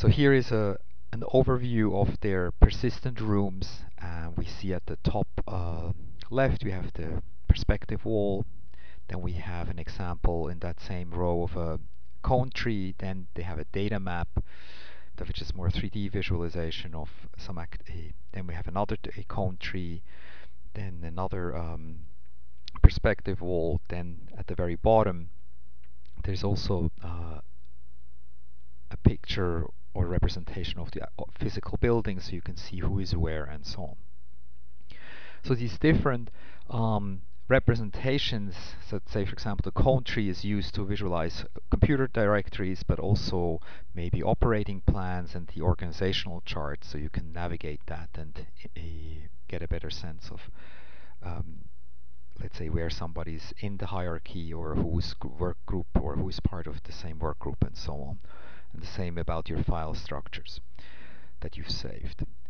So here is an overview of their persistent rooms. We see at the top left we have the perspective wall. Then we have an example in that same row of a cone tree. Then they have a data map, which is more 3D visualization of some then we have another a cone tree, then another perspective wall. Then at the very bottom there's also a picture or representation of the physical building, so you can see who is where and so on. So these different representations, so let's say for example the cone tree is used to visualize computer directories, but also maybe operating plans and the organizational charts, so you can navigate that and get a better sense of let's say where somebody's in the hierarchy, or whose work group, or who's part of the same work group, and so on. And the same about your file structures that you've saved.